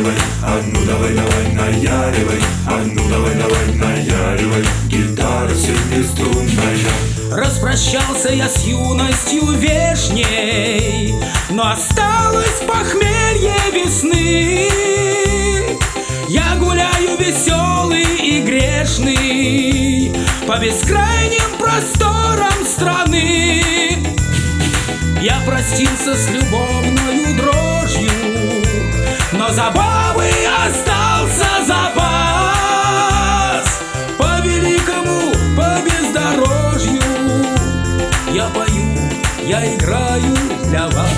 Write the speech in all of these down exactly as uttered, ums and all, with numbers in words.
наяривай, а ну давай, давай, наяривай, а ну давай, давай, наяривай, гитара семиструнная. Распрощался я с юностью вешней, но осталось похмелье весны. Я гуляю веселый и грешный по бескрайним просторам страны. Я простился с любовною дрожью, но забавы остался запас. По великому, по бездорожью я пою, я играю для вас.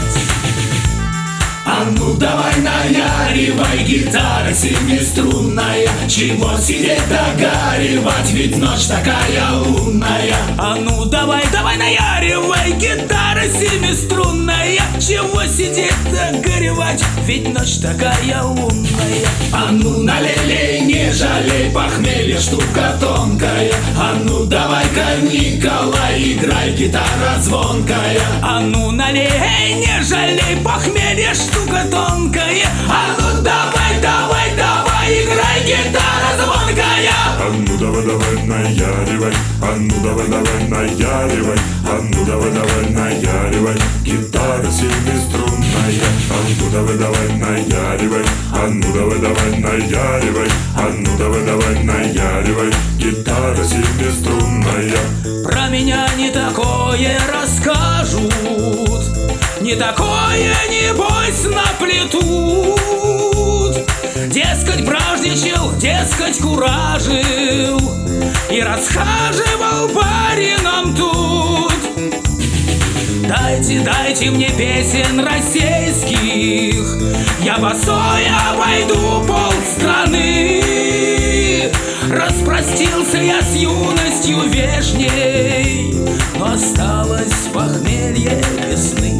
А ну давай наяривай, гитара семиструнная, чего сидеть догаривать, ведь ночь такая лунная. А ну давай, давай наяривай, гитара семиструнная, чего сидеть горевать, ведь ночь такая лунная. А ну налей, не жалей, похмелье штука тонкая. А ну давай-ка, Николай, играй, гитара звонкая. А ну налей, не жалей, похмелье штука тонкая. А ну давай, давай, давай, играй, гитара звонкая. А ну давай, давай, наяривай, а ну давай, давай, наяривай, а ну давай, давай, наяривай, гитара семиструнная. А ну давай, давай, наяривай, а ну давай, давай, наяривай, а ну давай, давай, наяривай, гитара семиструнная. Про меня не такое расскажут, не такое, небось, наплетут. Дескать, бражничал, дескать, куражил и расхаживал барином тут. Дайте, дайте мне песен российских, я босой обойду полстраны. Распростился я с юностью вешней, но осталось похмелье весны.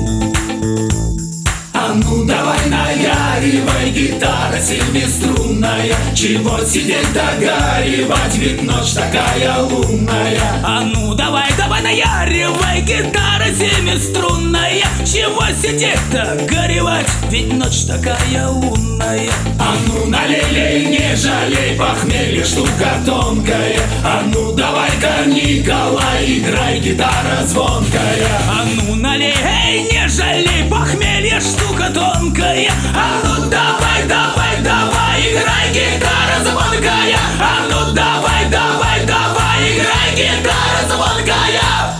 А ну давай наяривай, гитара семиструнная, чего сидеть догаривать, ведь ночь такая лунная. А ну давай, давай наяривай, гитара семиструнная, чего сидеть-то горевать, ведь ночь такая лунная. А ну налей, не жалей, похмелье штука тонкая. А ну давай-ка, Николай, играй, гитара звонкая. А ну налей, не жалей, похмелье штука тонкая. А ну давай, давай, давай, играй, гитара звонкая. А ну давай, давай, давай, играй, гитара звонкая.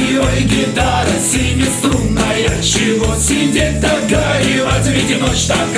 Гитара семиструнная, чего сидеть догаривать, ведь ночь такая.